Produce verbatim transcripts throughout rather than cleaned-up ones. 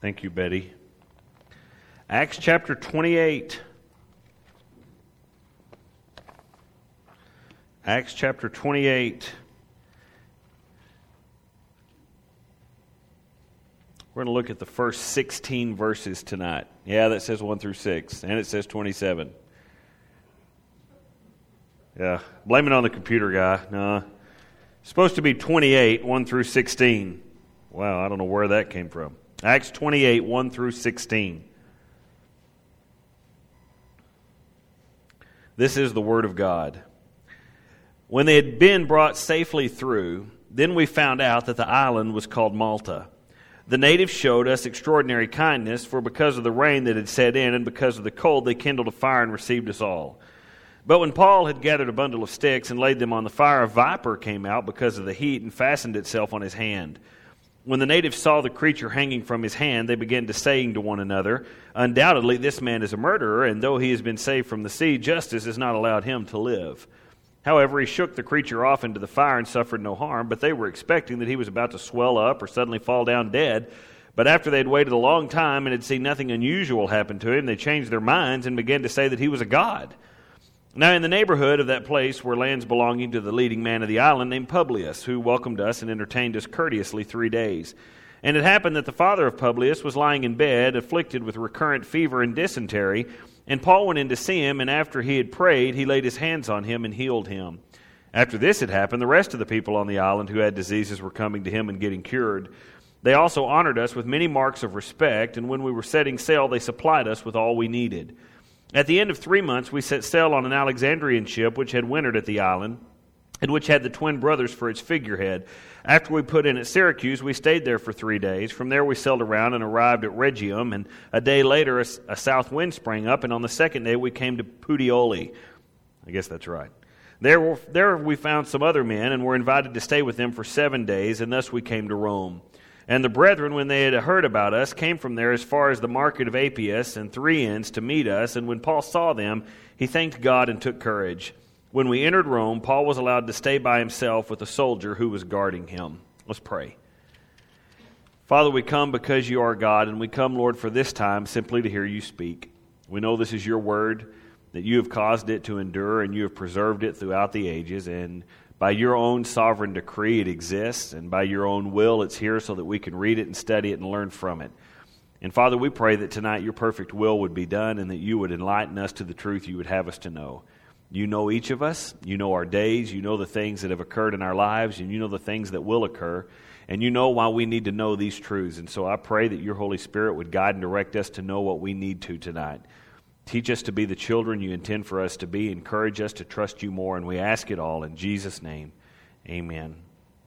Thank you, Betty. Acts chapter twenty-eight. Acts chapter twenty-eight. We're going to look at the first sixteen verses tonight. Yeah, that says one through six, and it says twenty-seven. Yeah, blame it on the computer guy. No, it's supposed to be twenty-eight, one through sixteen. Wow, I don't know where that came from. Acts twenty-eight, one through sixteen. This is the Word of God. When they had been brought safely through, then we found out that the island was called Malta. The natives showed us extraordinary kindness, for because of the rain that had set in and because of the cold, they kindled a fire and received us all. But when Paul had gathered a bundle of sticks and laid them on the fire, a viper came out because of the heat and fastened itself on his hand. When the natives saw the creature hanging from his hand, they began to saying to one another, "Undoubtedly this man is a murderer, and though he has been saved from the sea, justice has not allowed him to live." However, he shook the creature off into the fire and suffered no harm, but they were expecting that he was about to swell up or suddenly fall down dead. But after they had waited a long time and had seen nothing unusual happen to him, they changed their minds and began to say that he was a god. Now in the neighborhood of that place were lands belonging to the leading man of the island named Publius, who welcomed us and entertained us courteously three days. And it happened that the father of Publius was lying in bed, afflicted with recurrent fever and dysentery, and Paul went in to see him, and after he had prayed, he laid his hands on him and healed him. After this had happened, the rest of the people on the island who had diseases were coming to him and getting cured. They also honored us with many marks of respect, and when we were setting sail, they supplied us with all we needed. At the end of three months, we set sail on an Alexandrian ship which had wintered at the island, and which had the twin brothers for its figurehead. After we put in at Syracuse, we stayed there for three days. From there we sailed around and arrived at Rhegium, and a day later a, a south wind sprang up, and on the second day we came to Puteoli. I guess that's right. There, were, there we found some other men, and were invited to stay with them for seven days, and thus we came to Rome. And the brethren, when they had heard about us, came from there as far as the market of Appius and Three Inns to meet us, and when Paul saw them, he thanked God and took courage. When we entered Rome, Paul was allowed to stay by himself with a soldier who was guarding him. Let's pray. Father, we come because you are God, and we come, Lord, for this time simply to hear you speak. We know this is your word, that you have caused it to endure, and you have preserved it throughout the ages, and by your own sovereign decree it exists, and by your own will it's here so that we can read it and study it and learn from it. And Father, we pray that tonight your perfect will would be done, and that you would enlighten us to the truth you would have us to know. You know each of us. You know our days. You know the things that have occurred in our lives, and you know the things that will occur. And you know why we need to know these truths. And so I pray that your Holy Spirit would guide and direct us to know what we need to tonight. Teach us to be the children you intend for us to be. Encourage us to trust you more. And we ask it all in Jesus' name. Amen.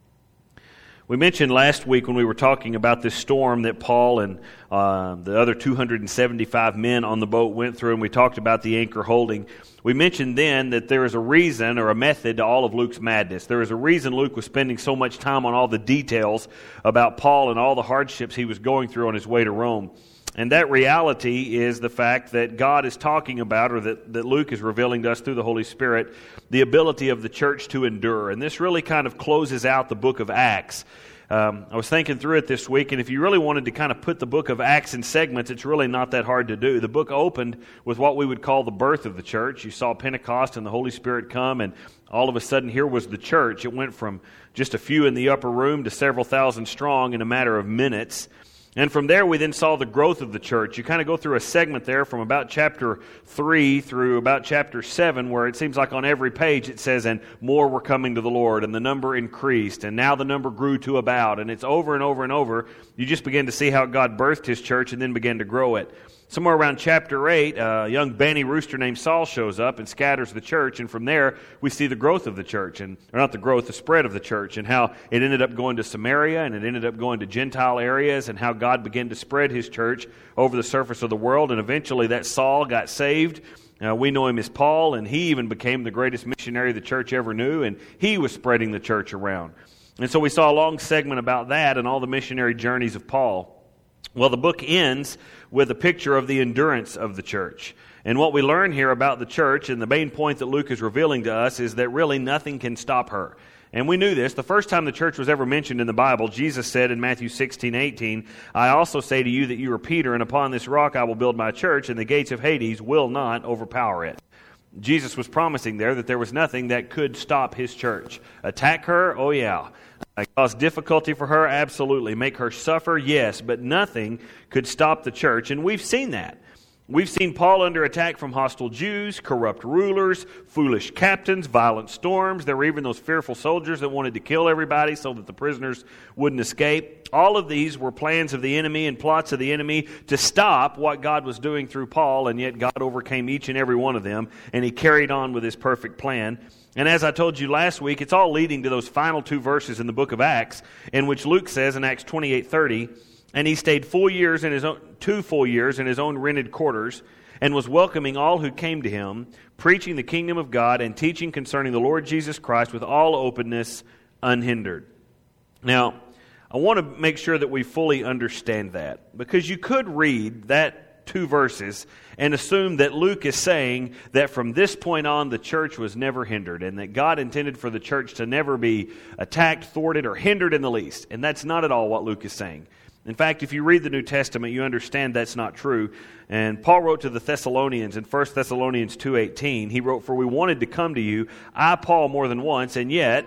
We mentioned last week when we were talking about this storm that Paul and uh, the other two hundred seventy-five men on the boat went through, and we talked about the anchor holding. We mentioned then that there is a reason or a method to all of Luke's madness. There is a reason Luke was spending so much time on all the details about Paul and all the hardships he was going through on his way to Rome. And that reality is the fact that God is talking about, or that, that Luke is revealing to us through the Holy Spirit, the ability of the church to endure. And this really kind of closes out the book of Acts. Um, I was thinking through it this week, and if you really wanted to kind of put the book of Acts in segments, it's really not that hard to do. The book opened with what we would call the birth of the church. You saw Pentecost and the Holy Spirit come, and all of a sudden here was the church. It went from just a few in the upper room to several thousand strong in a matter of minutes. And from there, we then saw the growth of the church. You kind of go through a segment there from about chapter three through about chapter seven, where it seems like on every page it says, and more were coming to the Lord, and the number increased, and now the number grew to about. And it's over and over and over. You just begin to see how God birthed his church and then began to grow it. Somewhere around chapter eight, a young banny rooster named Saul shows up and scatters the church, and from there we see the growth of the church, and or not the growth, the spread of the church, and how it ended up going to Samaria, and it ended up going to Gentile areas, and how God began to spread his church over the surface of the world, and eventually that Saul got saved. Uh, we know him as Paul, and he even became the greatest missionary the church ever knew, and he was spreading the church around. And so we saw a long segment about that and all the missionary journeys of Paul. Well, the book ends with a picture of the endurance of the church. And what we learn here about the church, and the main point that Luke is revealing to us, is that really nothing can stop her. And we knew this. The first time the church was ever mentioned in the Bible, Jesus said in Matthew sixteen eighteen, I also say to you that you are Peter, and upon this rock I will build my church, and the gates of Hades will not overpower it. Jesus was promising there that there was nothing that could stop his church. Attack her? Oh yeah. Cause difficulty for her? Absolutely. Make her suffer? Yes. But nothing could stop the church, and we've seen that. We've seen Paul under attack from hostile Jews, corrupt rulers, foolish captains, violent storms. There were even those fearful soldiers that wanted to kill everybody so that the prisoners wouldn't escape. All of these were plans of the enemy and plots of the enemy to stop what God was doing through Paul, and yet God overcame each and every one of them, and he carried on with his perfect plan. And as I told you last week, it's all leading to those final two verses in the book of Acts, in which Luke says in Acts twenty-eight thirty, and he stayed full years in his own, two full years in his own rented quarters, and was welcoming all who came to him, preaching the kingdom of God and teaching concerning the Lord Jesus Christ with all openness, unhindered. Now, I want to make sure that we fully understand that, because you could read that two verses and assume that Luke is saying that from this point on the church was never hindered, and that God intended for the church to never be attacked, thwarted, or hindered in the least. And that's not at all what Luke is saying. In fact, if you read the New Testament, you understand that's not true. And Paul wrote to the Thessalonians in First Thessalonians two eighteen, he wrote, For we wanted to come to you, I, Paul, more than once, and yet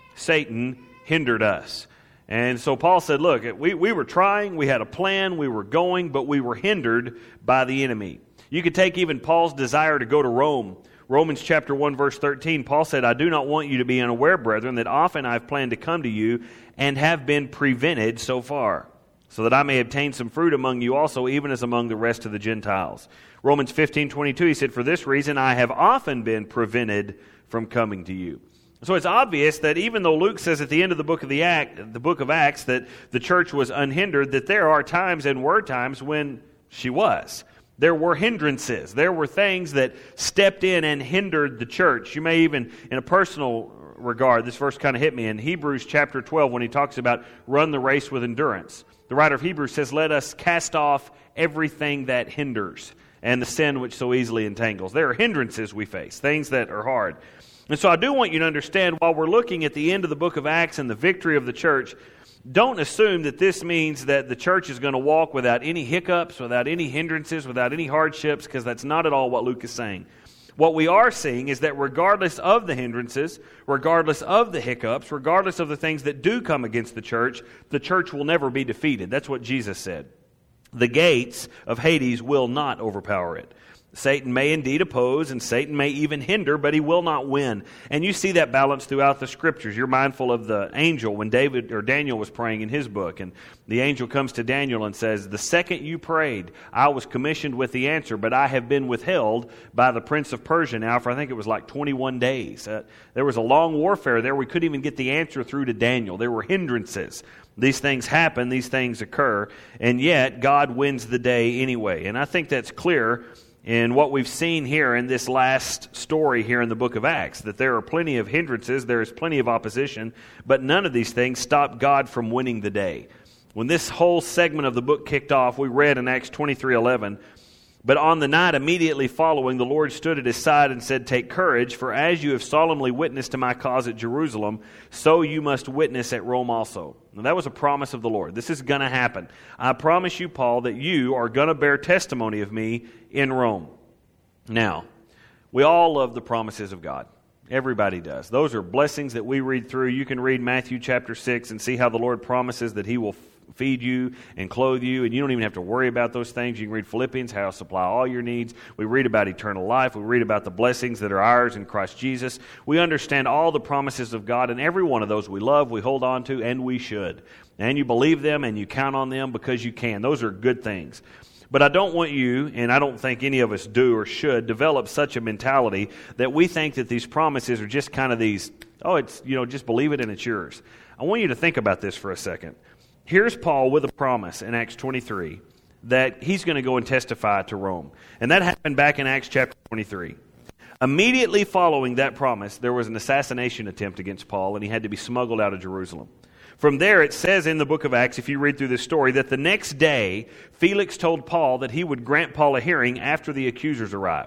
Satan hindered us. And so Paul said, look, we, we were trying, we had a plan, we were going, but we were hindered by the enemy. You could take even Paul's desire to go to Rome. Romans chapter one, verse thirteen, Paul said, I do not want you to be unaware, brethren, that often I've planned to come to you and have been prevented so far, so that I may obtain some fruit among you also, even as among the rest of the Gentiles. Romans fifteen twenty-two, he said, For this reason I have often been prevented from coming to you. So it's obvious that even though Luke says at the end of the book of the Act, the book of Acts, that the church was unhindered, that there are times and were times when she was. There were hindrances. There were things that stepped in and hindered the church. You may even, in a personal regard, this verse kind of hit me in Hebrews chapter twelve when he talks about run the race with endurance. The writer of Hebrews says, let us cast off everything that hinders and the sin which so easily entangles. There are hindrances we face, things that are hard. And so I do want you to understand, while we're looking at the end of the book of Acts and the victory of the church, don't assume that this means that the church is going to walk without any hiccups, without any hindrances, without any hardships, because that's not at all what Luke is saying. What we are seeing is that regardless of the hindrances, regardless of the hiccups, regardless of the things that do come against the church, the church will never be defeated. That's what Jesus said. The gates of Hades will not overpower it. Satan may indeed oppose, and Satan may even hinder, but he will not win. And you see that balance throughout the Scriptures. You're mindful of the angel when David or Daniel was praying in his book, and the angel comes to Daniel and says, the second you prayed, I was commissioned with the answer, but I have been withheld by the prince of Persia now for I think it was like twenty-one days. Uh, there was a long warfare there. We couldn't even get the answer through to Daniel. There were hindrances. These things happen, these things occur, and yet God wins the day anyway. And I think that's clear in what we've seen here in this last story here in the book of Acts, that there are plenty of hindrances, there is plenty of opposition, but none of these things stop God from winning the day. When this whole segment of the book kicked off, we read in Acts twenty-three eleven, but on the night immediately following, the Lord stood at his side and said, take courage, for as you have solemnly witnessed to my cause at Jerusalem, so you must witness at Rome also. Now, that was a promise of the Lord. This is going to happen. I promise you, Paul, that you are going to bear testimony of me in Rome. Now, we all love the promises of God. Everybody does. Those are blessings that we read through. You can read Matthew chapter six and see how the Lord promises that he will feed you and clothe you, and you don't even have to worry about those things. You can read Philippians, how he'll supply all your needs. We read about eternal life. We read about the blessings that are ours in Christ Jesus. We understand all the promises of God, and every one of those we love, we hold on to, and we should. And you believe them, and you count on them because you can. Those are good things. But I don't want you, and I don't think any of us do or should, develop such a mentality that we think that these promises are just kind of these, oh, it's, you know, just believe it and it's yours. I want you to think about this for a second. Here's Paul with a promise in Acts twenty-three that he's going to go and testify to Rome. And that happened back in Acts chapter twenty-three. Immediately following that promise, there was an assassination attempt against Paul, and he had to be smuggled out of Jerusalem. From there, it says in the book of Acts, if you read through this story, that the next day, Felix told Paul that he would grant Paul a hearing after the accusers arrived.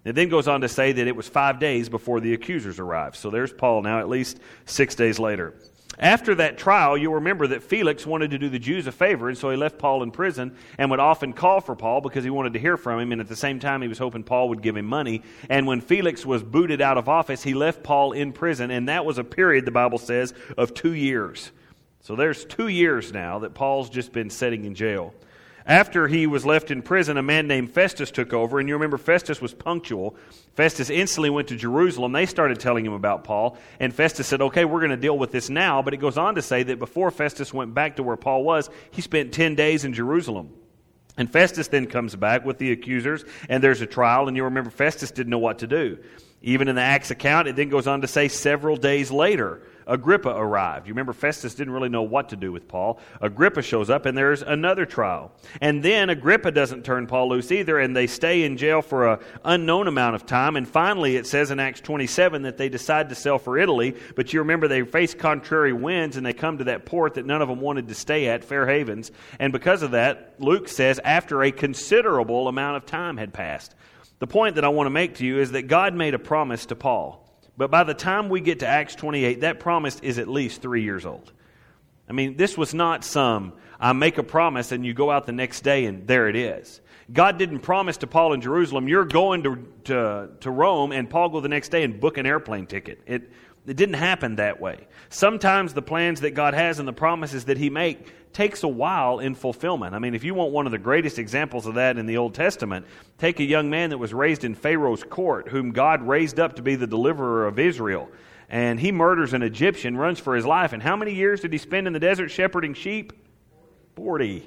It then goes on to say that it was five days before the accusers arrived. So there's Paul now, at least six days later. After that trial, you'll remember that Felix wanted to do the Jews a favor, and so he left Paul in prison and would often call for Paul because he wanted to hear from him, and at the same time he was hoping Paul would give him money. And when Felix was booted out of office, he left Paul in prison, and that was a period, the Bible says, of two years. So there's two years now that Paul's just been sitting in jail. After he was left in prison, a man named Festus took over, and you remember Festus was punctual. Festus instantly went to Jerusalem. They started telling him about Paul, and Festus said, okay, we're going to deal with this now. But it goes on to say that before Festus went back to where Paul was, he spent ten days in Jerusalem. And Festus then comes back with the accusers, and there's a trial, and you remember Festus didn't know what to do. Even in the Acts account, it then goes on to say several days later, Agrippa arrived. You remember Festus didn't really know what to do with Paul. Agrippa shows up, and there's another trial. And then Agrippa doesn't turn Paul loose either, and they stay in jail for an unknown amount of time. And finally, it says in Acts twenty-seven that they decide to sail for Italy. But you remember they face contrary winds, and they come to that port that none of them wanted to stay at, Fair Havens. And because of that, Luke says after a considerable amount of time had passed. The point that I want to make to you is that God made a promise to Paul. But by the time we get to Acts twenty-eight, that promise is at least three years old. I mean, this was not some, I make a promise and you go out the next day and there it is. God didn't promise to Paul in Jerusalem, you're going to, to, to Rome, and Paul go the next day and book an airplane ticket. It, it didn't happen that way. Sometimes the plans that God has and the promises that He makes takes a while in fulfillment. I mean, if you want one of the greatest examples of that in the Old Testament, take a young man that was raised in Pharaoh's court, whom God raised up to be the deliverer of Israel. And he murders an Egyptian, runs for his life. And how many years did he spend in the desert shepherding sheep? Forty.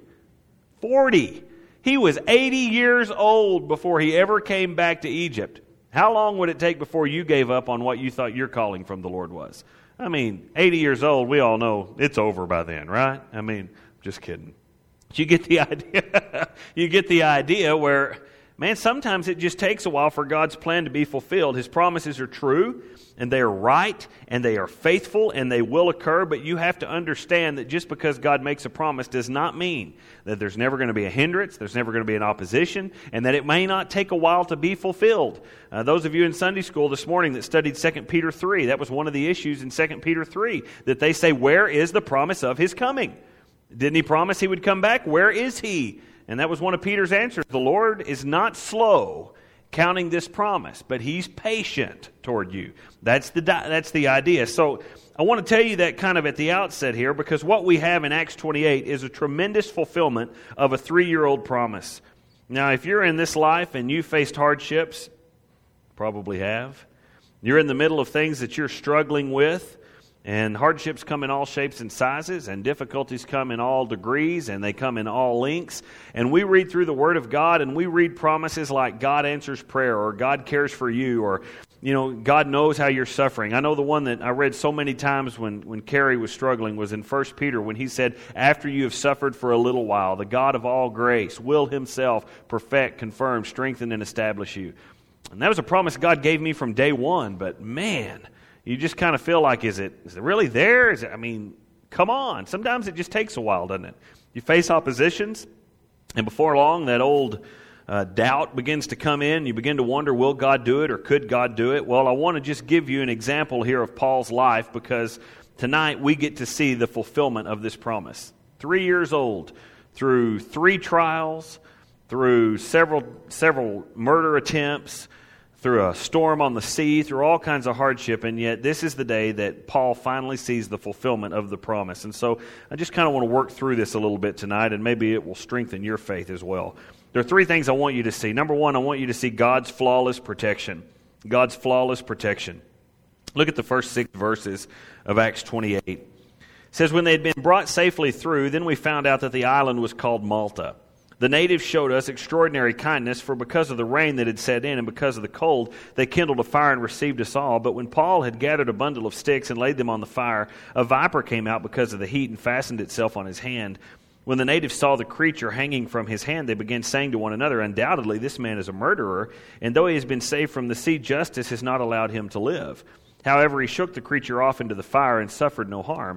Forty. He was eighty years old before he ever came back to Egypt. How long would it take before you gave up on what you thought your calling from the Lord was? I mean, eighty years old, we all know it's over by then, right? I mean, just kidding. But you get the idea. You get the idea where, man, sometimes it just takes a while for God's plan to be fulfilled. His promises are true, and they are right, and they are faithful, and they will occur, but you have to understand that just because God makes a promise does not mean that there's never going to be a hindrance, there's never going to be an opposition, and that it may not take a while to be fulfilled. Uh, those of you in Sunday school this morning that studied Second Peter three, that was one of the issues in Second Peter three, that they say, where is the promise of His coming? Didn't He promise He would come back? Where is He? And that was one of Peter's answers. The Lord is not slow counting this promise, but He's patient toward you. That's the that's the idea. So I want to tell you that kind of at the outset here, because what we have in Acts twenty-eight is a tremendous fulfillment of a three-year-old promise. Now, if you're in this life and you faced hardships, probably have. You're in the middle of things that you're struggling with, and hardships come in all shapes and sizes, and difficulties come in all degrees, and they come in all lengths. And we read through the Word of God, and we read promises like God answers prayer, or God cares for you, or, you know, God knows how you're suffering. I know the one that I read so many times when, when Carrie was struggling was in First Peter, when he said, after you have suffered for a little while, the God of all grace will Himself perfect, confirm, strengthen, and establish you. And that was a promise God gave me from day one, but man, you just kind of feel like, is it, is it really there? Is it, I mean, come on. Sometimes it just takes a while, doesn't it? You face oppositions, and before long, that old uh, doubt begins to come in. You begin to wonder, will God do it, or could God do it? Well, I want to just give you an example here of Paul's life, because tonight we get to see the fulfillment of this promise. Three years old, through three trials, through several several murder attempts, through a storm on the sea, through all kinds of hardship, and yet this is the day that Paul finally sees the fulfillment of the promise. And so I just kind of want to work through this a little bit tonight, and maybe it will strengthen your faith as well. There are three things I want you to see. Number one, I want you to see God's flawless protection. God's flawless protection. Look at the first six verses of Acts twenty-eight. It says, when they had been brought safely through, then we found out that the island was called Malta. The natives showed us extraordinary kindness, for because of the rain that had set in and because of the cold, they kindled a fire and received us all. But when Paul had gathered a bundle of sticks and laid them on the fire, a viper came out because of the heat and fastened itself on his hand. When the natives saw the creature hanging from his hand, they began saying to one another, undoubtedly this man is a murderer, and though he has been saved from the sea, justice has not allowed him to live. However, he shook the creature off into the fire and suffered no harm.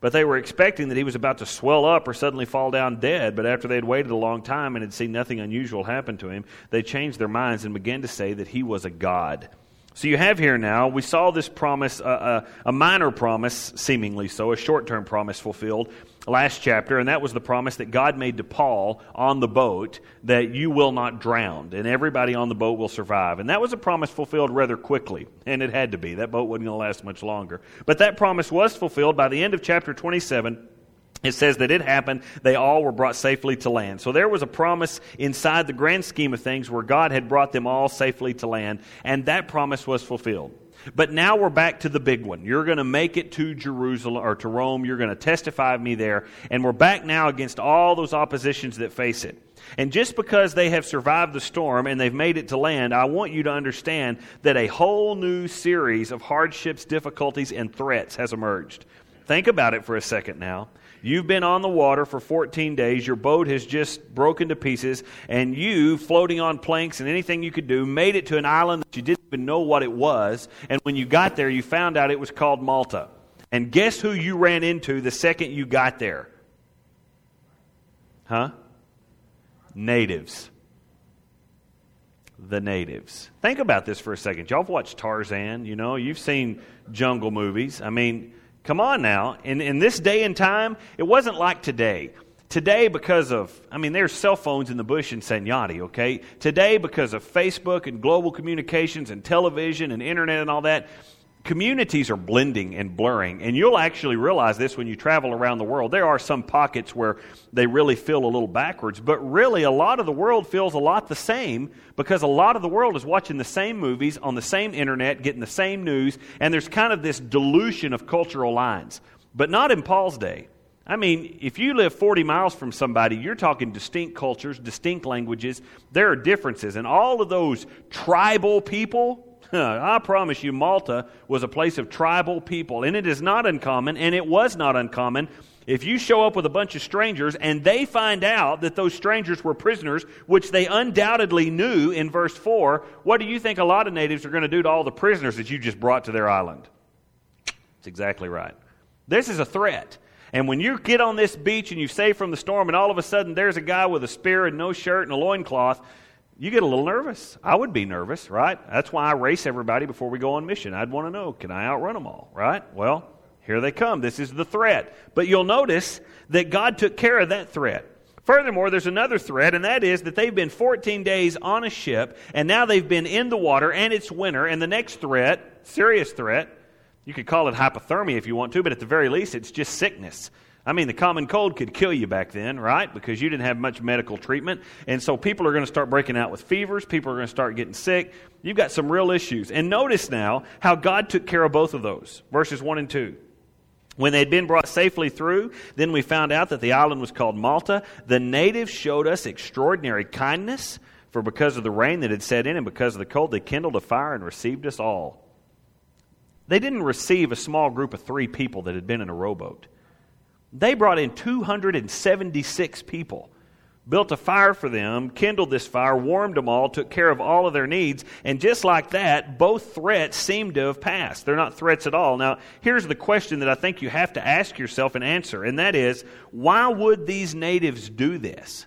But they were expecting that he was about to swell up or suddenly fall down dead. But after they had waited a long time and had seen nothing unusual happen to him, they changed their minds and began to say that he was a god. So you have here now, we saw this promise, uh, uh, a minor promise, seemingly so, a short-term promise fulfilled last chapter, and that was the promise that God made to Paul on the boat, that you will not drown, and everybody on the boat will survive. And that was a promise fulfilled rather quickly, and it had to be. That boat wasn't going to last much longer. But that promise was fulfilled by the end of chapter twenty-seven. It says that it happened, they all were brought safely to land. So there was a promise inside the grand scheme of things where God had brought them all safely to land, and that promise was fulfilled. But now we're back to the big one. You're going to make it to Jerusalem or to Rome. You're going to testify of me there. And we're back now against all those oppositions that face it. And just because they have survived the storm and they've made it to land, I want you to understand that a whole new series of hardships, difficulties, and threats has emerged. Think about it for a second now. You've been on the water for fourteen days. Your boat has just broken to pieces. And you, floating on planks and anything you could do, made it to an island that you didn't even know what it was. And when you got there, you found out it was called Malta. And guess who you ran into the second you got there? Huh? Natives. The natives. Think about this for a second. Y'all have watched Tarzan, you know. You've seen jungle movies. I mean, come on now. In, in this day and time, it wasn't like today. Today, because of, I mean, there's cell phones in the bush in Senyati, okay? Today, because of Facebook and global communications and television and internet and all that, communities are blending and blurring. And you'll actually realize this when you travel around the world. There are some pockets where they really feel a little backwards. But really, a lot of the world feels a lot the same because a lot of the world is watching the same movies on the same internet, getting the same news. And there's kind of this dilution of cultural lines. But not in Paul's day. I mean, if you live forty miles from somebody, you're talking distinct cultures, distinct languages. There are differences. And all of those tribal people, I promise you, Malta was a place of tribal people. And it is not uncommon, and it was not uncommon, if you show up with a bunch of strangers and they find out that those strangers were prisoners, which they undoubtedly knew in verse four, what do you think a lot of natives are going to do to all the prisoners that you just brought to their island? That's exactly right. This is a threat. And when you get on this beach and you save from the storm and all of a sudden there's a guy with a spear and no shirt and a loincloth, you get a little nervous. I would be nervous, right? That's why I race everybody before we go on mission. I'd want to know, can I outrun them all, right? Well, here they come. This is the threat. But you'll notice that God took care of that threat. Furthermore, there's another threat, and that is that they've been fourteen days on a ship, and now they've been in the water, and it's winter. And the next threat, serious threat, you could call it hypothermia if you want to, but at the very least, it's just sickness. I mean, the common cold could kill you back then, right? Because you didn't have much medical treatment. And so people are going to start breaking out with fevers. People are going to start getting sick. You've got some real issues. And notice now how God took care of both of those. Verses one and two. When they had been brought safely through, then we found out that the island was called Malta. The natives showed us extraordinary kindness, for because of the rain that had set in and because of the cold, they kindled a fire and received us all. They didn't receive a small group of three people that had been in a rowboat. They brought in two hundred seventy-six people, built a fire for them, kindled this fire, warmed them all, took care of all of their needs, and just like that, both threats seem to have passed. They're not threats at all. Now, here's the question that I think you have to ask yourself and answer, and that is, why would these natives do this?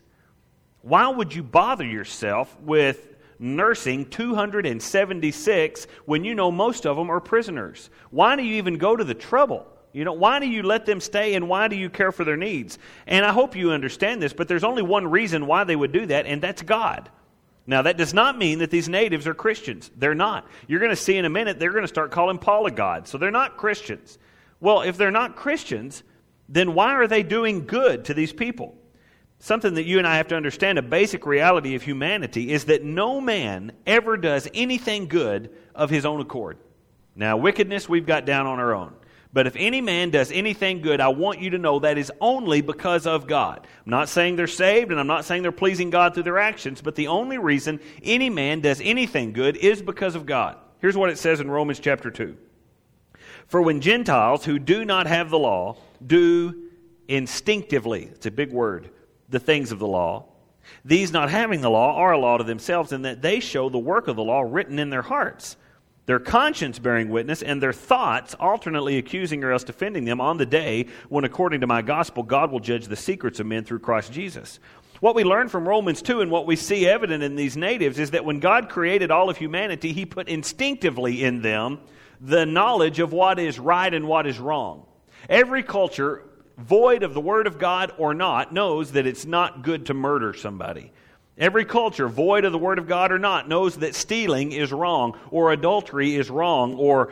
Why would you bother yourself with nursing two hundred seventy-six when you know most of them are prisoners? Why do you even go to the trouble? You know, why do you let them stay and why do you care for their needs? And I hope you understand this, but there's only one reason why they would do that, and that's God. Now, that does not mean that these natives are Christians. They're not. You're going to see in a minute they're going to start calling Paul a god, so they're not Christians. Well, if they're not Christians, then why are they doing good to these people? Something that you and I have to understand, a basic reality of humanity, is that no man ever does anything good of his own accord. Now, wickedness we've got down on our own. But if any man does anything good, I want you to know that is only because of God. I'm not saying they're saved, and I'm not saying they're pleasing God through their actions, but the only reason any man does anything good is because of God. Here's what it says in Romans chapter two. For when Gentiles who do not have the law do instinctively, it's a big word, the things of the law, these not having the law are a law to themselves, in that they show the work of the law written in their hearts, their conscience bearing witness, and their thoughts alternately accusing or else defending them on the day when, according to my gospel, God will judge the secrets of men through Christ Jesus. What we learn from Romans two and what we see evident in these natives is that when God created all of humanity, He put instinctively in them the knowledge of what is right and what is wrong. Every culture, void of the Word of God or not, knows that it's not good to murder somebody. Every culture, void of the Word of God or not, knows that stealing is wrong, or adultery is wrong, or,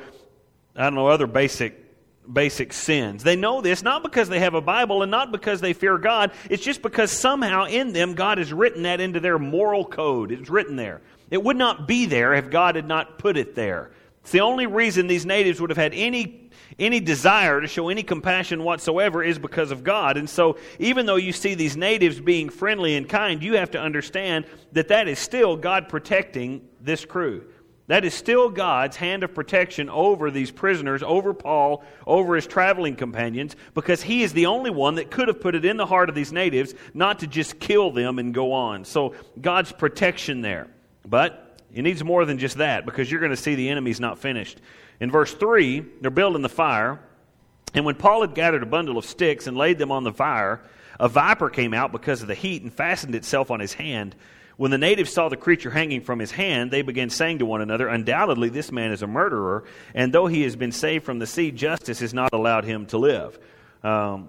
I don't know, other basic basic sins. They know this not because they have a Bible and not because they fear God. It's just because somehow in them God has written that into their moral code. It's written there. It would not be there if God had not put it there. It's the only reason these natives would have had any Any desire to show any compassion whatsoever is because of God. And so even though you see these natives being friendly and kind, you have to understand that that is still God protecting this crew. That is still God's hand of protection over these prisoners, over Paul, over his traveling companions, because He is the only one that could have put it in the heart of these natives not to just kill them and go on. So God's protection there. But it needs more than just that, because you're going to see the enemy's not finished. In verse three, they're building the fire, and when Paul had gathered a bundle of sticks and laid them on the fire, a viper came out because of the heat and fastened itself on his hand. When the natives saw the creature hanging from his hand, they began saying to one another, "Undoubtedly this man is a murderer, and though he has been saved from the sea, justice has not allowed him to live." Um,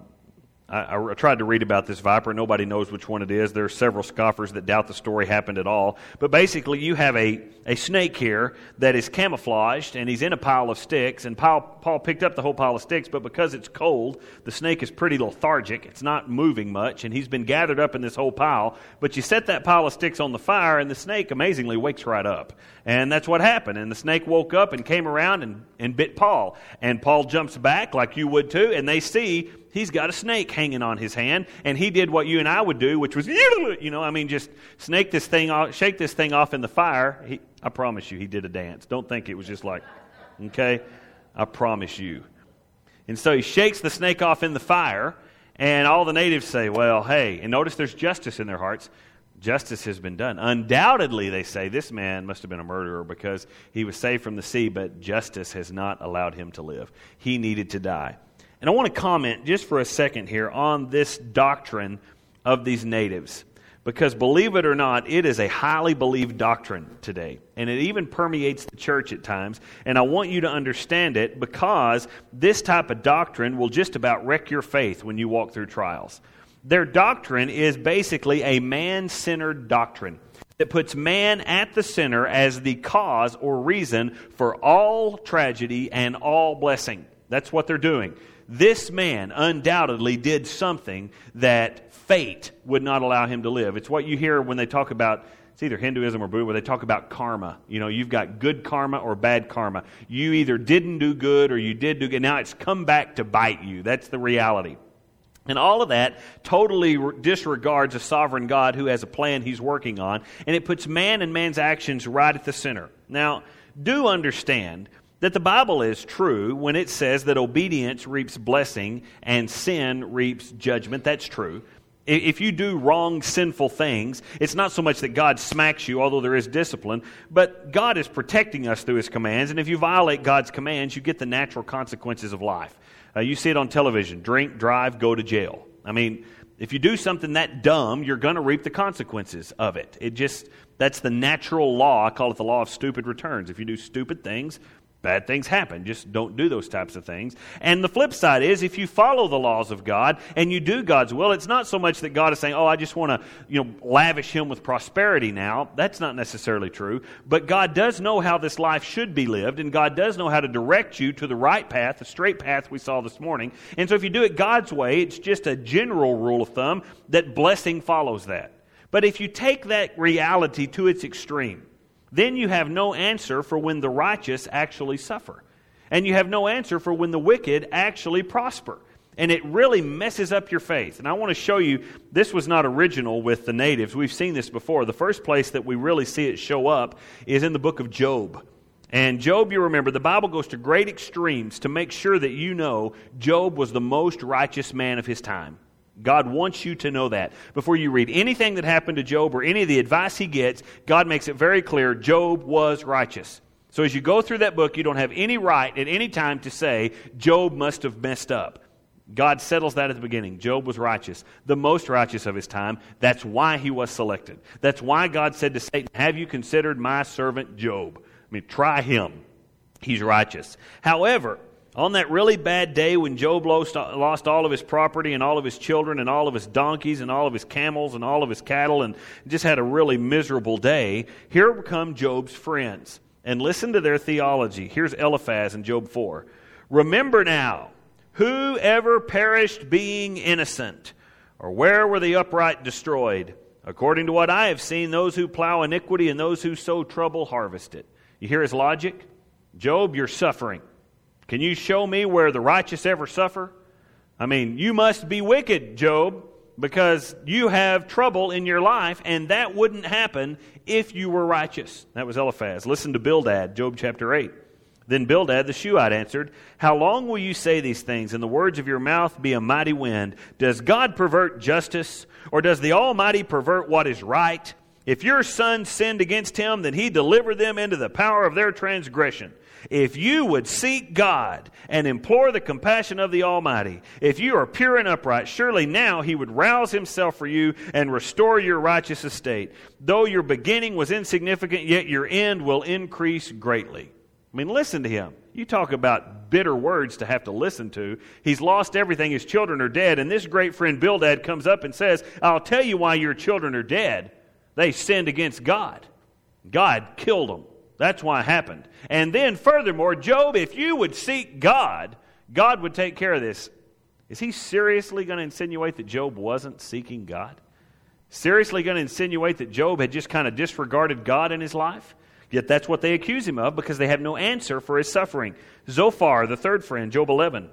I, I tried to read about this viper. Nobody knows which one it is. There are several scoffers that doubt the story happened at all. But basically, you have a, a snake here that is camouflaged, and he's in a pile of sticks. And Paul, Paul picked up the whole pile of sticks, but because it's cold, the snake is pretty lethargic. It's not moving much, and he's been gathered up in this whole pile. But you set that pile of sticks on the fire, and the snake amazingly wakes right up. And that's what happened. And the snake woke up and came around and, and bit Paul. And Paul jumps back like you would too, and they see he's got a snake hanging on his hand, and he did what you and I would do, which was, you know, I mean, just snake this thing off, shake this thing off in the fire. He, I promise you, he did a dance. Don't think it was just like, okay? I promise you. And so he shakes the snake off in the fire, and all the natives say, well, hey, and notice there's justice in their hearts. Justice has been done. Undoubtedly, they say, this man must have been a murderer because he was saved from the sea, but justice has not allowed him to live. He needed to die. And I want to comment just for a second here on this doctrine of these natives. Because believe it or not, it is a highly believed doctrine today. And it even permeates the church at times. And I want you to understand it because this type of doctrine will just about wreck your faith when you walk through trials. Their doctrine is basically a man-centered doctrine that puts man at the center as the cause or reason for all tragedy and all blessing. That's what they're doing. This man undoubtedly did something that fate would not allow him to live. It's what you hear when they talk about, it's either Hinduism or Buddhism, where they talk about karma. You know, you've got good karma or bad karma. You either didn't do good or you did do good. Now it's come back to bite you. That's the reality. And all of that totally disregards a sovereign God who has a plan He's working on, and it puts man and man's actions right at the center. Now, do understand that the Bible is true when it says that obedience reaps blessing and sin reaps judgment. That's true. If you do wrong, sinful things, it's not so much that God smacks you, although there is discipline, but God is protecting us through His commands, and if you violate God's commands, you get the natural consequences of life. Uh, you see it on television. Drink, drive, go to jail. I mean, if you do something that dumb, you're going to reap the consequences of it. It just, that's the natural law. I call it the law of stupid returns. If you do stupid things, bad things happen. Just don't do those types of things. And the flip side is, if you follow the laws of God and you do God's will, it's not so much that God is saying, oh, I just want to, you know, lavish him with prosperity now. That's not necessarily true. But God does know how this life should be lived, and God does know how to direct you to the right path, the straight path we saw this morning. And so if you do it God's way, it's just a general rule of thumb that blessing follows that. But if you take that reality to its extreme, then you have no answer for when the righteous actually suffer. And you have no answer for when the wicked actually prosper. And it really messes up your faith. And I want to show you, this was not original with the natives. We've seen this before. The first place that we really see it show up is in the book of Job. And Job, you remember, the Bible goes to great extremes to make sure that you know Job was the most righteous man of his time. God wants you to know that. Before you read anything that happened to Job or any of the advice he gets, God makes it very clear Job was righteous. So as you go through that book, you don't have any right at any time to say, Job must have messed up. God settles that at the beginning. Job was righteous, the most righteous of his time. That's why he was selected. That's why God said to Satan, have you considered my servant Job? I mean, try him. He's righteous. However, on that really bad day when Job lost, lost all of his property and all of his children and all of his donkeys and all of his camels and all of his cattle and just had a really miserable day, here come Job's friends. And listen to their theology. Here's Eliphaz in Job four. Remember now, who ever perished being innocent? Or where were the upright destroyed? According to what I have seen, those who plow iniquity and those who sow trouble harvest it. You hear his logic? Job, you're suffering. Can you show me where the righteous ever suffer? I mean, you must be wicked, Job, because you have trouble in your life, and that wouldn't happen if you were righteous. That was Eliphaz. Listen to Bildad, Job chapter eight. Then Bildad the Shuhite answered, how long will you say these things, and the words of your mouth be a mighty wind? Does God pervert justice, or does the Almighty pervert what is right? If your sons sinned against him, then he delivered them into the power of their transgression. If you would seek God and implore the compassion of the Almighty, if you are pure and upright, surely now he would rouse himself for you and restore your righteous estate. Though your beginning was insignificant, yet your end will increase greatly. I mean, listen to him. You talk about bitter words to have to listen to. He's lost everything. His children are dead. And this great friend Bildad comes up and says, I'll tell you why your children are dead. They sinned against God. God killed them. That's why it happened. And then furthermore, Job, if you would seek God, God would take care of this. Is he seriously going to insinuate that Job wasn't seeking God? Seriously going to insinuate that Job had just kind of disregarded God in his life? Yet that's what they accuse him of because they have no answer for his suffering. Zophar, the third friend, Job eleven.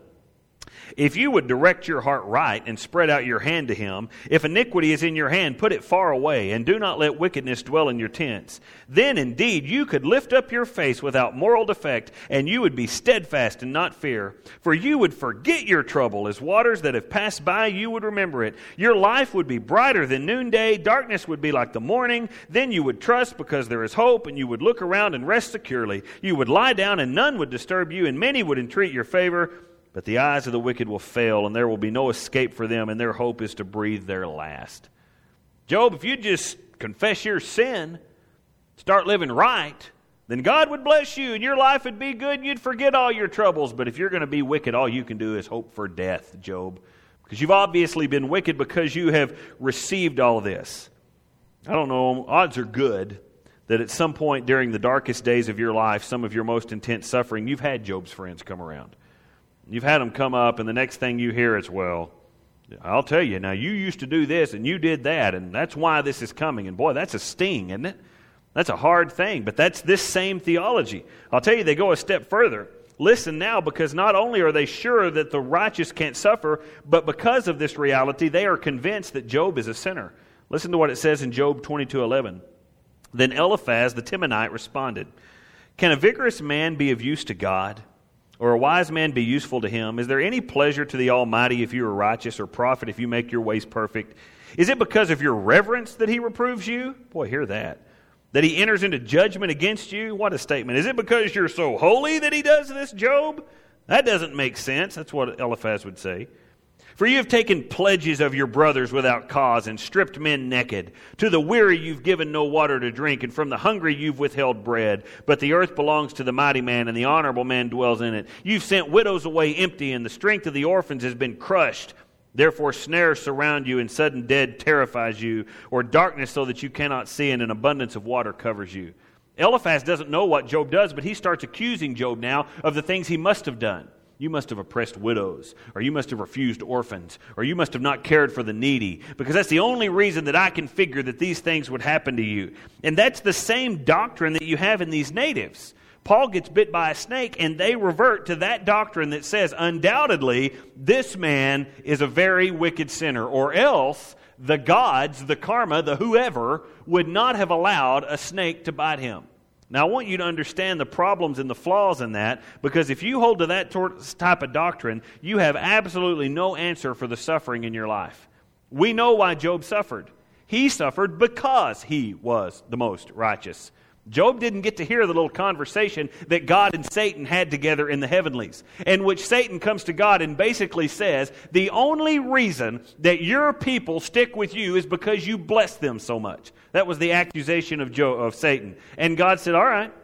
If you would direct your heart right and spread out your hand to him, if iniquity is in your hand, put it far away, and do not let wickedness dwell in your tents. Then indeed you could lift up your face without moral defect, and you would be steadfast and not fear. For you would forget your trouble, as waters that have passed by, you would remember it. Your life would be brighter than noonday, darkness would be like the morning. Then you would trust because there is hope, and you would look around and rest securely. You would lie down, and none would disturb you, and many would entreat your favor. But the eyes of the wicked will fail, and there will be no escape for them, and their hope is to breathe their last. Job, if you just confess your sin, start living right, then God would bless you, and your life would be good, and you'd forget all your troubles. But if you're going to be wicked, all you can do is hope for death, Job, because you've obviously been wicked because you have received all this. I don't know, odds are good that at some point during the darkest days of your life, some of your most intense suffering, you've had Job's friends come around. You've had them come up, and the next thing you hear is, well, I'll tell you, now you used to do this, and you did that, and that's why this is coming. And boy, that's a sting, isn't it? That's a hard thing, but that's this same theology. I'll tell you, they go a step further. Listen now, because not only are they sure that the righteous can't suffer, but because of this reality, they are convinced that Job is a sinner. Listen to what it says in Job twenty-two eleven. Then Eliphaz the Temanite responded, can a vigorous man be of use to God? Or a wise man be useful to him? Is there any pleasure to the Almighty if you are righteous, or profit if you make your ways perfect? Is it because of your reverence that he reproves you? Boy, hear that. That he enters into judgment against you? What a statement. Is it because you're so holy that he does this, Job? That doesn't make sense. That's what Eliphaz would say. For you have taken pledges of your brothers without cause and stripped men naked. To the weary you've given no water to drink, and from the hungry you've withheld bread. But the earth belongs to the mighty man, and the honorable man dwells in it. You've sent widows away empty, and the strength of the orphans has been crushed. Therefore snares surround you, and sudden death terrifies you, or darkness so that you cannot see, and an abundance of water covers you. Eliphaz doesn't know what Job does, but he starts accusing Job now of the things he must have done. You must have oppressed widows, or you must have refused orphans, or you must have not cared for the needy, because that's the only reason that I can figure that these things would happen to you. And that's the same doctrine that you have in these natives. Paul gets bit by a snake, and they revert to that doctrine that says, undoubtedly, this man is a very wicked sinner, or else the gods, the karma, the whoever, would not have allowed a snake to bite him. Now, I want you to understand the problems and the flaws in that, because if you hold to that type of doctrine, you have absolutely no answer for the suffering in your life. We know why Job suffered. He suffered because he was the most righteous. Job didn't get to hear the little conversation that God and Satan had together in the heavenlies, in which Satan comes to God and basically says, the only reason that your people stick with you is because you bless them so much. That was the accusation of Job, of Satan. And God said, all right,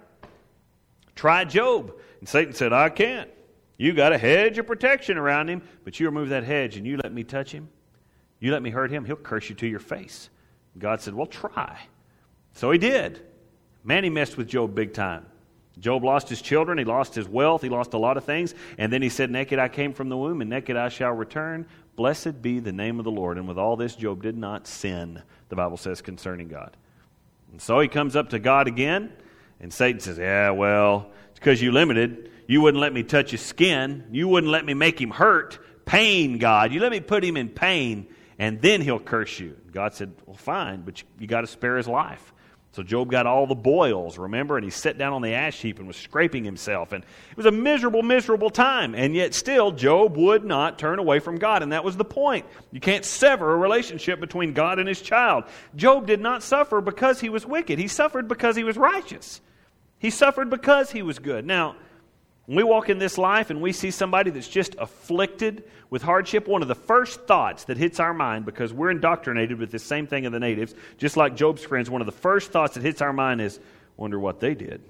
try Job. And Satan said, I can't. You got a hedge of protection around him, but you remove that hedge and you let me touch him, you let me hurt him, he'll curse you to your face. God said, well, try. So he did. Man, he messed with Job big time. Job lost his children, he lost his wealth, he lost a lot of things, and then he said, naked I came from the womb, and naked I shall return. Blessed be the name of the Lord. And with all this, Job did not sin, the Bible says, concerning God. And so he comes up to God again, and Satan says, yeah, well, it's because you limited. You wouldn't let me touch his skin. You wouldn't let me make him hurt. Pain, God. You let me put him in pain, and then he'll curse you. God said, well, fine, but you, you got to spare his life. So Job got all the boils, remember? And he sat down on the ash heap and was scraping himself. And it was a miserable, miserable time. And yet still, Job would not turn away from God. And that was the point. You can't sever a relationship between God and his child. Job did not suffer because he was wicked. He suffered because he was righteous. He suffered because he was good. Now, when we walk in this life and we see somebody that's just afflicted with hardship, one of the first thoughts that hits our mind, because we're indoctrinated with the same thing of the natives, just like Job's friends, one of the first thoughts that hits our mind is, wonder what they did.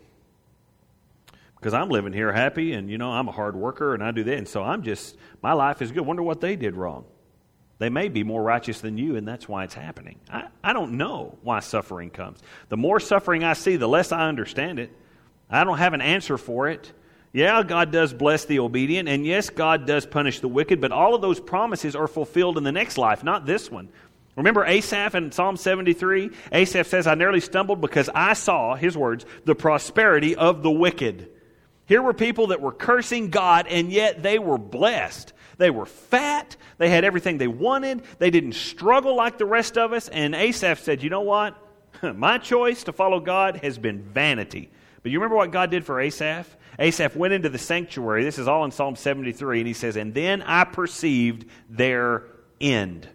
Because I'm living here happy and, you know, I'm a hard worker and I do that. And so I'm just, my life is good. Wonder what they did wrong. They may be more righteous than you, and that's why it's happening. I, I don't know why suffering comes. The more suffering I see, the less I understand it. I don't have an answer for it. Yeah, God does bless the obedient, and yes, God does punish the wicked, but all of those promises are fulfilled in the next life, not this one. Remember Asaph in Psalm seventy-three? Asaph says, I nearly stumbled because I saw, his words, the prosperity of the wicked. Here were people that were cursing God, and yet they were blessed. They were fat. They had everything they wanted. They didn't struggle like the rest of us. And Asaph said, you know what? My choice to follow God has been vanity. But you remember what God did for Asaph? Asaph went into the sanctuary. This is all in Psalm seventy-three. And he says, and then I perceived their end.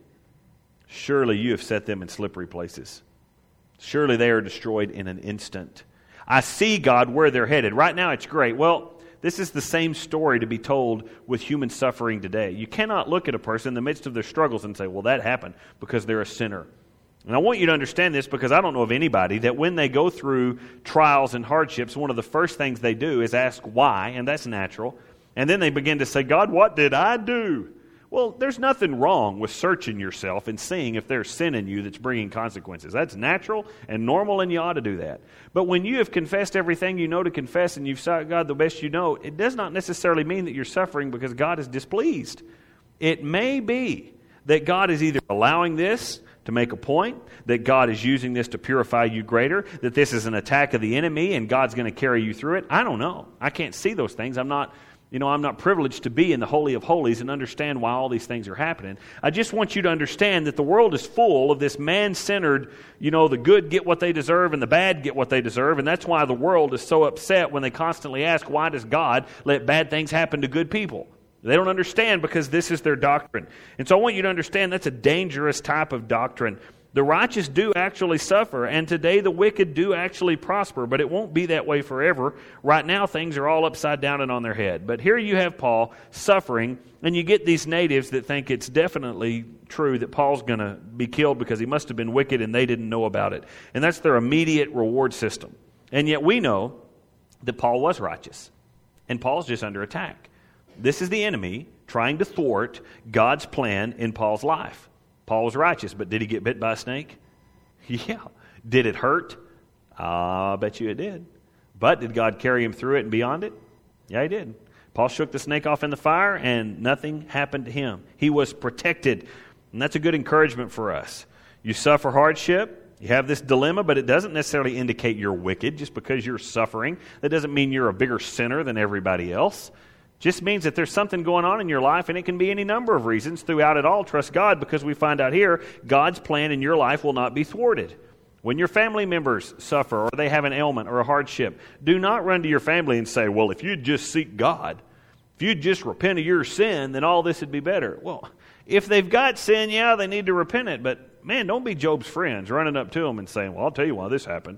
Surely you have set them in slippery places. Surely they are destroyed in an instant. I see, God, where they're headed. Right now it's great. Well, this is the same story to be told with human suffering today. You cannot look at a person in the midst of their struggles and say, well, that happened because they're a sinner. And I want you to understand this because I don't know of anybody that when they go through trials and hardships, one of the first things they do is ask why, and that's natural. And then they begin to say, God, what did I do? Well, there's nothing wrong with searching yourself and seeing if there's sin in you that's bringing consequences. That's natural and normal, and you ought to do that. But when you have confessed everything you know to confess and you've sought God the best you know, it does not necessarily mean that you're suffering because God is displeased. It may be that God is either allowing this to make a point, that God is using this to purify you greater, that this is an attack of the enemy and God's going to carry you through it. I don't know. I can't see those things. I'm not, you know, I'm not privileged to be in the Holy of Holies and understand why all these things are happening. I just want you to understand that the world is full of this man-centered, you know, the good get what they deserve and the bad get what they deserve, and that's why the world is so upset when they constantly ask, why does God let bad things happen to good people? They don't understand because this is their doctrine. And so I want you to understand that's a dangerous type of doctrine. The righteous do actually suffer, and today the wicked do actually prosper, but it won't be that way forever. Right now things are all upside down and on their head. But here you have Paul suffering, and you get these natives that think it's definitely true that Paul's going to be killed because he must have been wicked and they didn't know about it. And that's their immediate reward system. And yet we know that Paul was righteous, and Paul's just under attack. This is the enemy trying to thwart God's plan in Paul's life. Paul was righteous, but did he get bit by a snake? Yeah. Did it hurt? I uh, bet you it did. But did God carry him through it and beyond it? Yeah, he did. Paul shook the snake off in the fire, and nothing happened to him. He was protected, and that's a good encouragement for us. You suffer hardship, you have this dilemma, but it doesn't necessarily indicate you're wicked just because you're suffering. That doesn't mean you're a bigger sinner than everybody else. Just means that there's something going on in your life, and it can be any number of reasons. Throughout it all, trust God, because we find out here, God's plan in your life will not be thwarted. When your family members suffer or they have an ailment or a hardship, do not run to your family and say, well, if you'd just seek God, if you'd just repent of your sin, then all this would be better. Well, if they've got sin, yeah, they need to repent it. But, man, don't be Job's friends running up to them and saying, well, I'll tell you why this happened.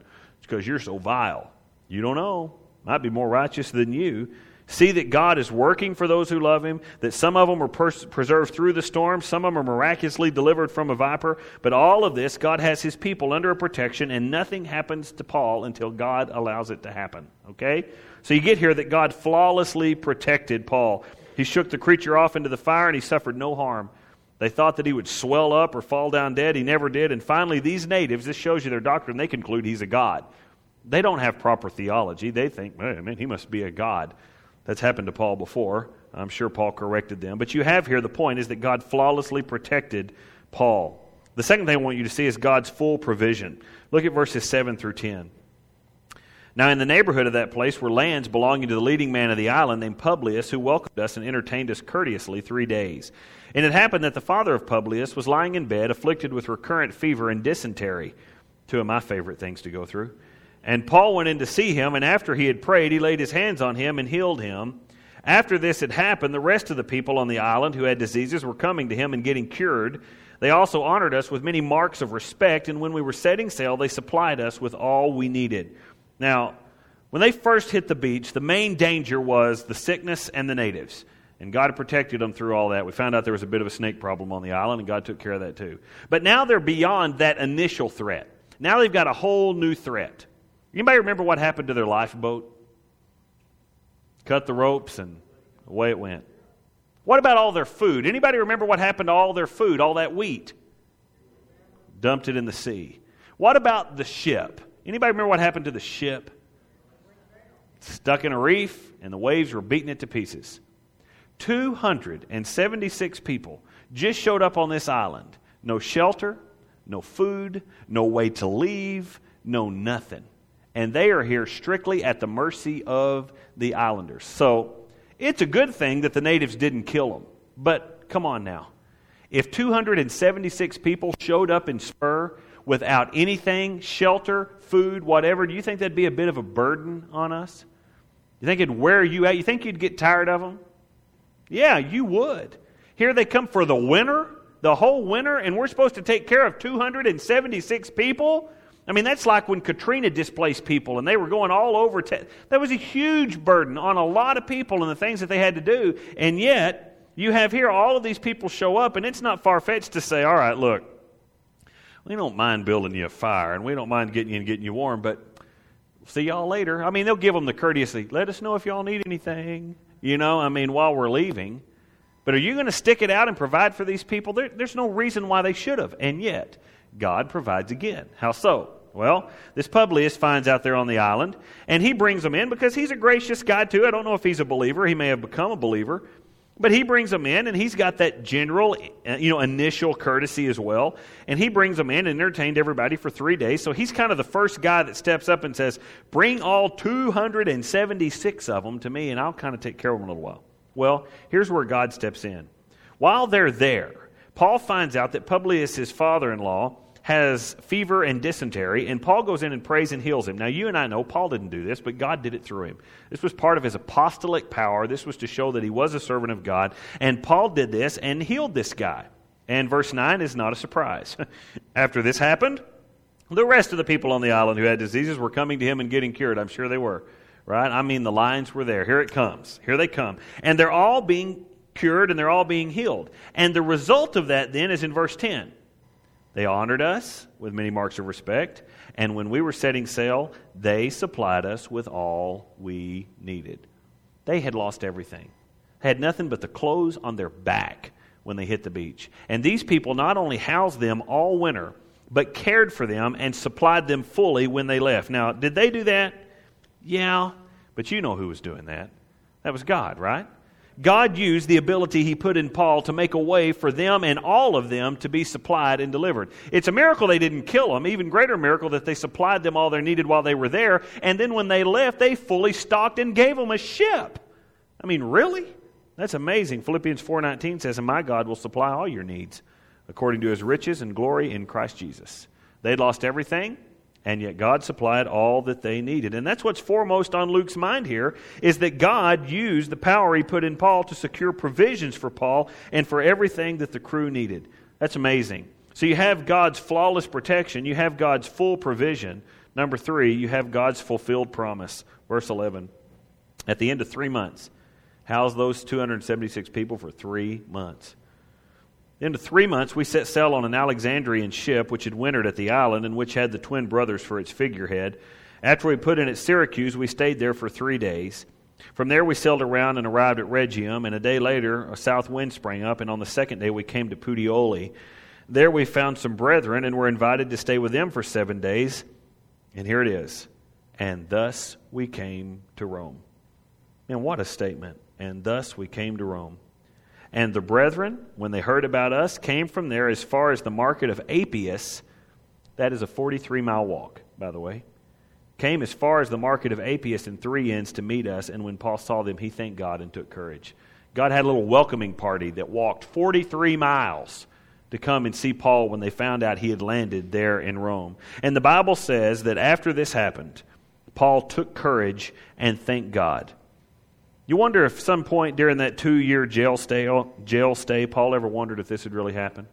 because you're so vile. You don't know. Might be more righteous than you. See that God is working for those who love Him, that some of them are pers- preserved through the storm, some of them are miraculously delivered from a viper. But all of this, God has His people under a protection, and nothing happens to Paul until God allows it to happen. Okay? So you get here that God flawlessly protected Paul. He shook the creature off into the fire, and he suffered no harm. They thought that he would swell up or fall down dead. He never did. And finally, these natives, this shows you their doctrine, they conclude he's a god. They don't have proper theology. They think, man, he must be a god. That's happened to Paul before. I'm sure Paul corrected them. But you have here, the point is that God flawlessly protected Paul. The second thing I want you to see is God's full provision. Look at verses seven through ten. Now in the neighborhood of that place were lands belonging to the leading man of the island named Publius, who welcomed us and entertained us courteously three days. And it happened that the father of Publius was lying in bed, afflicted with recurrent fever and dysentery, two of my favorite things to go through. And Paul went in to see him, and after he had prayed, he laid his hands on him and healed him. After this had happened, the rest of the people on the island who had diseases were coming to him and getting cured. They also honored us with many marks of respect, and when we were setting sail, they supplied us with all we needed. Now, when they first hit the beach, the main danger was the sickness and the natives. And God had protected them through all that. We found out there was a bit of a snake problem on the island, and God took care of that too. But now they're beyond that initial threat. Now they've got a whole new threat. Anybody remember what happened to their lifeboat? Cut the ropes and away it went. What about all their food? Anybody remember what happened to all their food, all that wheat? Dumped it in the sea. What about the ship? Anybody remember what happened to the ship? Stuck in a reef, and the waves were beating it to pieces. two hundred seventy-six people just showed up on this island. No shelter, no food, no way to leave, no nothing. And they are here strictly at the mercy of the islanders. So it's a good thing that the natives didn't kill them. But come on now. If two hundred seventy-six people showed up in Spur without anything, shelter, food, whatever, do you think that'd be a bit of a burden on us? You think it'd wear you out? You think you'd get tired of them? Yeah, you would. Here they come for the winter, the whole winter, and we're supposed to take care of two hundred seventy-six people? I mean, that's like when Katrina displaced people and they were going all over. Te- that was a huge burden on a lot of people and the things that they had to do. And yet, you have here all of these people show up, and it's not far-fetched to say, all right, look, we don't mind building you a fire, and we don't mind getting you and getting you warm, but we'll see y'all later. I mean, they'll give them the courtesy, let us know if y'all need anything, you know, I mean, while we're leaving. But are you going to stick it out and provide for these people? There, there's no reason why they should have. And yet, God provides again. How so? Well, this Publius finds out there on the island, and he brings them in because he's a gracious guy too. I don't know if he's a believer. He may have become a believer. But he brings them in, and he's got that general, you know, initial courtesy as well. And he brings them in and entertained everybody for three days. So he's kind of the first guy that steps up and says, bring all two hundred seventy-six of them to me, and I'll kind of take care of them a little while. Well, here's where God steps in. While they're there, Paul finds out that Publius, his father-in-law, has fever and dysentery, and Paul goes in and prays and heals him. Now, you and I know Paul didn't do this, but God did it through him. This was part of his apostolic power. This was to show that he was a servant of God, and Paul did this and healed this guy. And verse nine is not a surprise. After this happened, the rest of the people on the island who had diseases were coming to him and getting cured. I'm sure they were, right? I mean, the lines were there. Here it comes. Here they come. And they're all being cured, and they're all being healed. And the result of that then is in verse ten. They honored us with many marks of respect, and when we were setting sail, they supplied us with all we needed. They had lost everything. They had nothing but the clothes on their back when they hit the beach. And these people not only housed them all winter, but cared for them and supplied them fully when they left. Now, did they do that? Yeah, but you know who was doing that. That was God, right? God used the ability He put in Paul to make a way for them and all of them to be supplied and delivered. It's a miracle they didn't kill them. Even greater miracle that they supplied them all they needed while they were there. And then when they left, they fully stocked and gave them a ship. I mean, really? That's amazing. Philippians four nineteen says, and my God will supply all your needs according to His riches and glory in Christ Jesus. They'd lost everything, and yet God supplied all that they needed. And that's what's foremost on Luke's mind here, is that God used the power He put in Paul to secure provisions for Paul and for everything that the crew needed. That's amazing. So you have God's flawless protection, you have God's full provision, Number three, you have God's fulfilled promise. Verse eleven. At the end of three months, house those two hundred seventy-six people for three months. At the end of three months, we set sail on an Alexandrian ship which had wintered at the island and which had the twin brothers for its figurehead. After we put in at Syracuse, we stayed there for three days. From there we sailed around and arrived at Rhegium, and a day later a south wind sprang up, and on the second day we came to Puteoli. There we found some brethren and were invited to stay with them for seven days. And here it is. And thus we came to Rome. Man, what a statement. And thus we came to Rome. And the brethren, when they heard about us, came from there as far as the market of Appius. That is a forty-three mile walk, by the way. Came as far as the market of Appius in three inns to meet us, and when Paul saw them, he thanked God and took courage. God had a little welcoming party that walked forty-three miles to come and see Paul when they found out he had landed there in Rome. And the Bible says that after this happened, Paul took courage and thanked God. You wonder if some point during that two-year jail stay, jail stay, Paul ever wondered if this would really happen?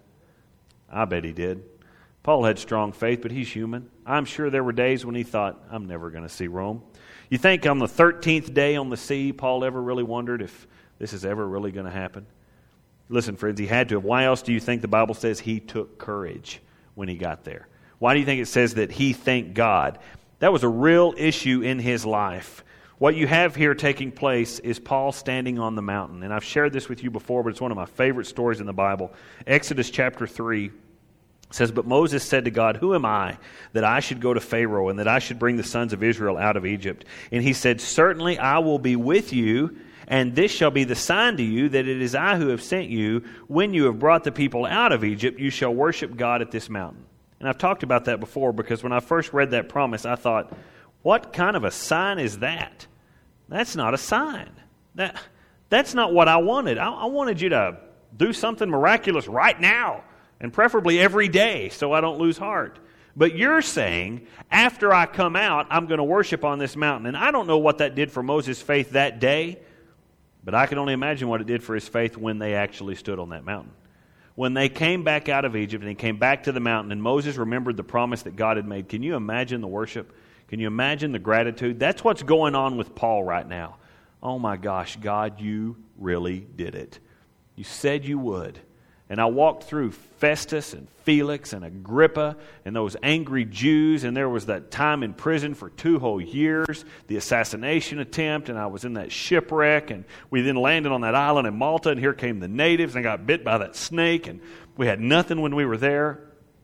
I bet he did. Paul had strong faith, but he's human. I'm sure there were days when he thought, I'm never going to see Rome. You think on the thirteenth day on the sea, Paul ever really wondered if this is ever really going to happen? Listen, friends, he had to have. Why else do you think the Bible says he took courage when he got there? Why do you think it says that he thanked God? That was a real issue in his life. What you have here taking place is Paul standing on the mountain. And I've shared this with you before, but it's one of my favorite stories in the Bible. Exodus chapter three. It says, but Moses said to God, who am I that I should go to Pharaoh and that I should bring the sons of Israel out of Egypt? And he said, certainly I will be with you, and this shall be the sign to you that it is I who have sent you. When you have brought the people out of Egypt, you shall worship God at this mountain. And I've talked about that before because when I first read that promise, I thought, what kind of a sign is that? That's not a sign. That, that's not what I wanted. I, I wanted you to do something miraculous right now. And preferably every day, so I don't lose heart. But you're saying, after I come out, I'm going to worship on this mountain. And I don't know what that did for Moses' faith that day, but I can only imagine what it did for his faith when they actually stood on that mountain. When they came back out of Egypt and he came back to the mountain and Moses remembered the promise that God had made. Can you imagine the worship? Can you imagine the gratitude? That's what's going on with Paul right now. Oh my gosh, God, you really did it. You said you would. And I walked through Festus and Felix and Agrippa and those angry Jews, and there was that time in prison for two whole years, the assassination attempt, and I was in that shipwreck, and we then landed on that island in Malta, and here came the natives, and I got bit by that snake, and we had nothing when we were there.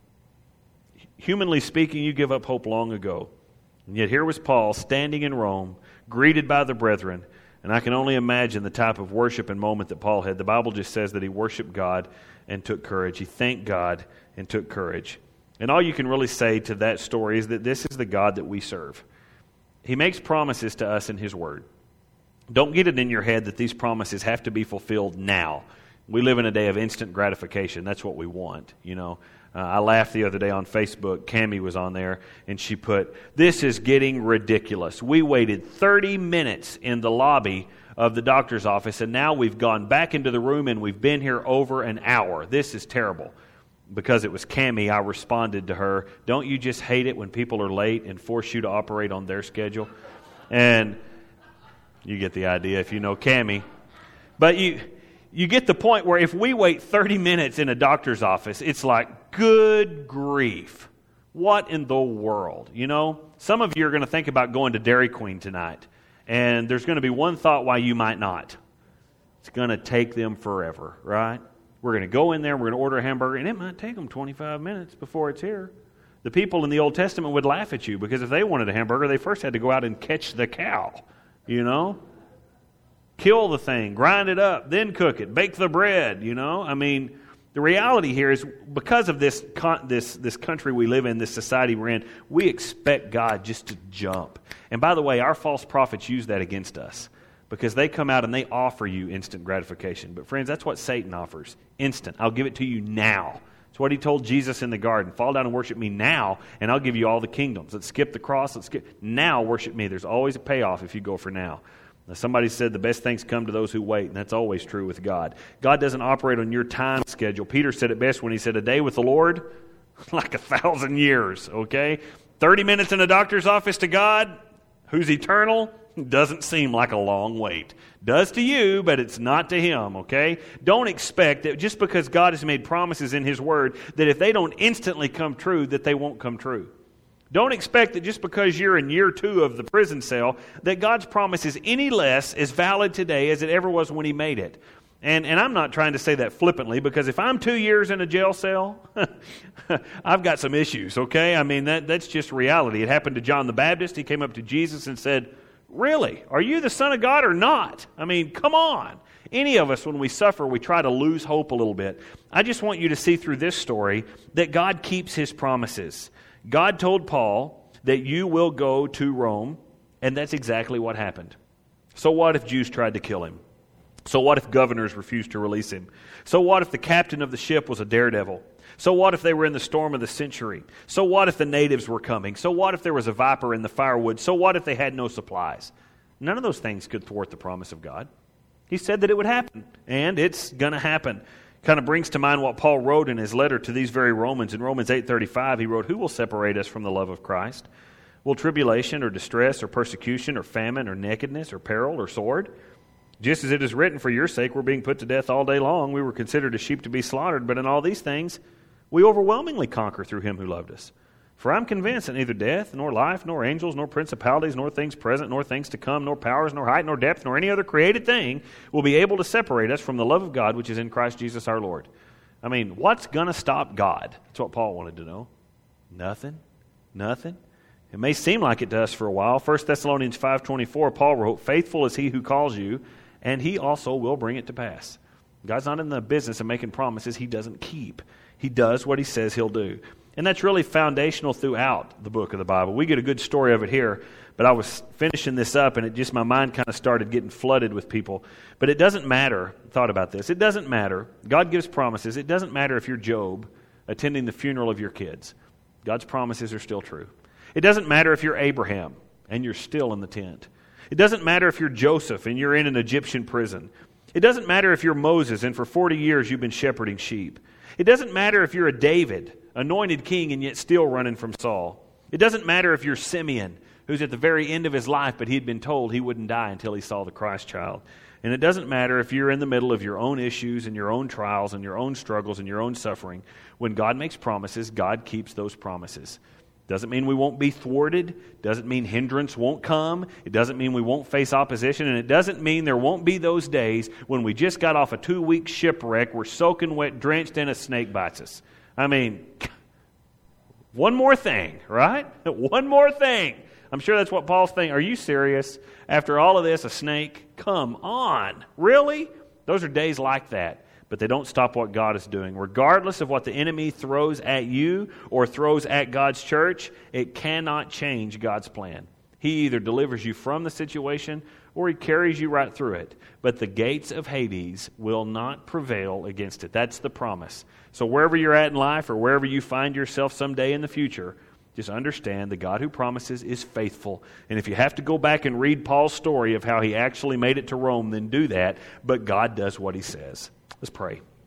Humanly speaking, you give up hope long ago. And yet here was Paul standing in Rome, greeted by the brethren, and I can only imagine the type of worship and moment that Paul had. The Bible just says that he worshiped God and took courage. He thanked God and took courage. And all you can really say to that story is that this is the God that we serve. He makes promises to us in His Word. Don't get it in your head that these promises have to be fulfilled now. We live in a day of instant gratification. That's what we want, you know. Uh, I laughed the other day on Facebook. Cammie was on there, and she put, this is getting ridiculous. We waited thirty minutes in the lobby of the doctor's office, and now we've gone back into the room, and we've been here over an hour. This is terrible. Because it was Cammie, I responded to her, don't you just hate it when people are late and force you to operate on their schedule? And you get the idea if you know Cammie. But you... You get the point where if we wait thirty minutes in a doctor's office, it's like, good grief. What in the world? You know, some of you are going to think about going to Dairy Queen tonight, and there's going to be one thought why you might not. It's going to take them forever, right? We're going to go in there, we're going to order a hamburger, and it might take them twenty-five minutes before it's here. The people in the Old Testament would laugh at you because if they wanted a hamburger, they first had to go out and catch the cow, you know? Kill the thing, grind it up, then cook it, bake the bread, you know? I mean, the reality here is because of this con- this this country we live in, this society we're in, we expect God just to jump. And by the way, our false prophets use that against us because they come out and they offer you instant gratification. But friends, that's what Satan offers, instant. I'll give it to you now. It's what he told Jesus in the garden. Fall down and worship me now, and I'll give you all the kingdoms. Let's skip the cross. Let's skip. Now worship me. There's always a payoff if you go for now. Now, somebody said the best things come to those who wait, and that's always true with God. God doesn't operate on your time schedule. Peter said it best when he said, a day with the Lord, like a thousand years, okay? thirty minutes in a doctor's office to God, who's eternal, doesn't seem like a long wait. Does to you, but it's not to Him, okay? Don't expect that just because God has made promises in His Word, that if they don't instantly come true, that they won't come true. Don't expect that just because you're in year two of the prison cell, that God's promise is any less as valid today as it ever was when He made it. And and I'm not trying to say that flippantly, because if I'm two years in a jail cell, I've got some issues, okay? I mean, that that's just reality. It happened to John the Baptist. He came up to Jesus and said, "Really? Are you the Son of God or not? I mean, come on." Any of us, when we suffer, we try to lose hope a little bit. I just want you to see through this story that God keeps His promises. God told Paul that you will go to Rome, and that's exactly what happened. So what if Jews tried to kill him? So what if governors refused to release him? So what if the captain of the ship was a daredevil? So what if they were in the storm of the century? So what if the natives were coming? So what if there was a viper in the firewood? So what if they had no supplies? None of those things could thwart the promise of God. He said that it would happen, and it's going to happen. Kind of brings to mind what Paul wrote in his letter to these very Romans. In Romans eight thirty-five, he wrote, "Who will separate us from the love of Christ? Will tribulation or distress or persecution or famine or nakedness or peril or sword? Just as it is written, for your sake we're being put to death all day long. We were considered as sheep to be slaughtered, but in all these things we overwhelmingly conquer through Him who loved us. For I'm convinced that neither death, nor life, nor angels, nor principalities, nor things present, nor things to come, nor powers, nor height, nor depth, nor any other created thing will be able to separate us from the love of God which is in Christ Jesus our Lord." I mean, what's going to stop God? That's what Paul wanted to know. Nothing. Nothing. It may seem like it does for a while. First Thessalonians five twenty-four, Paul wrote, "Faithful is He who calls you, and He also will bring it to pass." God's not in the business of making promises He doesn't keep. He does what He says He'll do. And that's really foundational throughout the book of the Bible. We get a good story of it here, but I was finishing this up and it just, my mind kind of started getting flooded with people. But it doesn't matter, thought about this, it doesn't matter. God gives promises. It doesn't matter if you're Job attending the funeral of your kids. God's promises are still true. It doesn't matter if you're Abraham and you're still in the tent. It doesn't matter if you're Joseph and you're in an Egyptian prison. It doesn't matter if you're Moses and for forty years you've been shepherding sheep. It doesn't matter if you're a David, anointed king, and yet still running from Saul. It doesn't matter if you're Simeon, who's at the very end of his life, but he'd been told he wouldn't die until he saw the Christ child. And it doesn't matter if you're in the middle of your own issues and your own trials and your own struggles and your own suffering. When God makes promises, God keeps those promises. Doesn't mean we won't be thwarted. Doesn't mean hindrance won't come. It doesn't mean we won't face opposition. And it doesn't mean there won't be those days when we just got off a two-week shipwreck, we're soaking wet, drenched, and a snake bites us. I mean, one more thing, right? One more thing. I'm sure that's what Paul's thinking. Are you serious? After all of this, a snake? Come on. Really? Those are days like that. But they don't stop what God is doing. Regardless of what the enemy throws at you or throws at God's church, it cannot change God's plan. He either delivers you from the situation or He carries you right through it. But the gates of Hades will not prevail against it. That's the promise. So wherever you're at in life or wherever you find yourself someday in the future, just understand the God who promises is faithful. And if you have to go back and read Paul's story of how he actually made it to Rome, then do that. But God does what He says. Let's pray.